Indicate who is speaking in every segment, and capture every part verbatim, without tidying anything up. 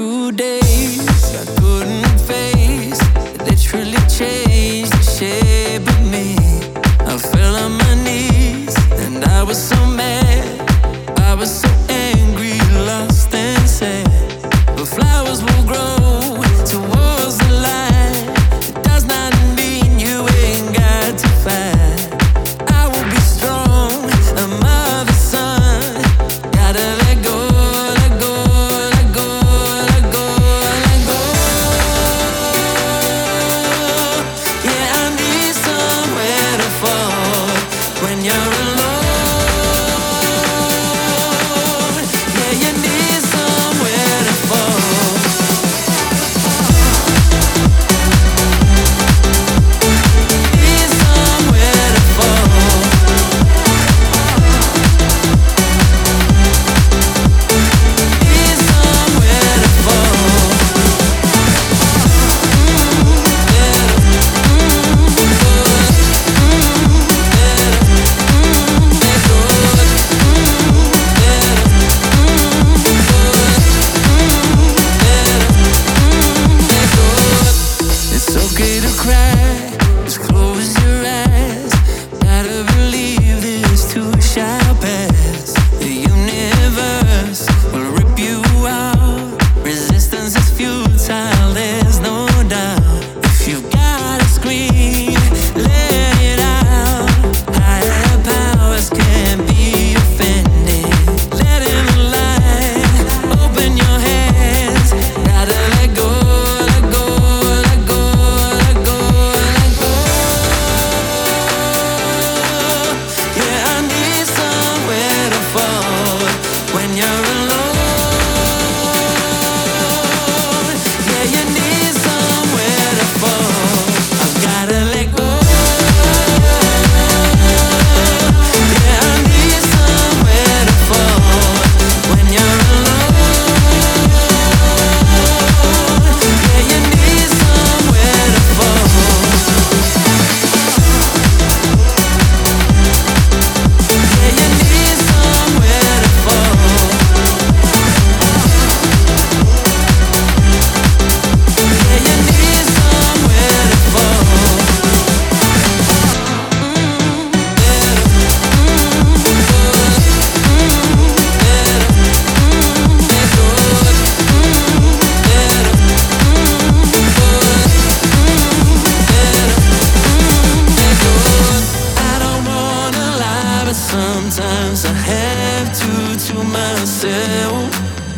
Speaker 1: through days I couldn't face, literally changed the shape of me. I fell on my knees and I was so mad, I was so angry, lost and sad. But flowers will grow towards the light. It does not mean you ain't got to fight. I will be strong, a mother's son. Gotta let go, let go, let go, let go, let go. Yeah, I need somewhere to fall when you're alone. Yeah, you need somewhere to fall. Need somewhere to fall. Need somewhere to fall. It's okay to cry, just close your eyes. Gotta believe this too shall pass. The universe will rip you out. Resistance is futile, there's no doubt. If you've gotta scream, let it out. Higher powers can't be offended. Let in the light, open your hands. Gotta let go, let go, let go, let go, let go. Yeah, I need somewhere to fall when you're alone. Yeah, you need somewhere to fall. I've gotta let go. Yeah, I need somewhere to fall when you're alone. Yeah, you need somewhere to fall. Yeah, you need somewhere to fall. Yeah, you need somewhere to fall. I don't wanna lie, but sometimes I have to to myself.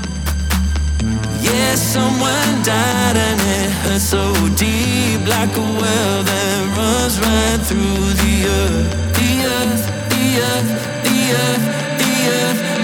Speaker 1: Yeah, someone died and it hurts so deep, like a well that runs right through the earth, the earth, the earth, the earth, the earth.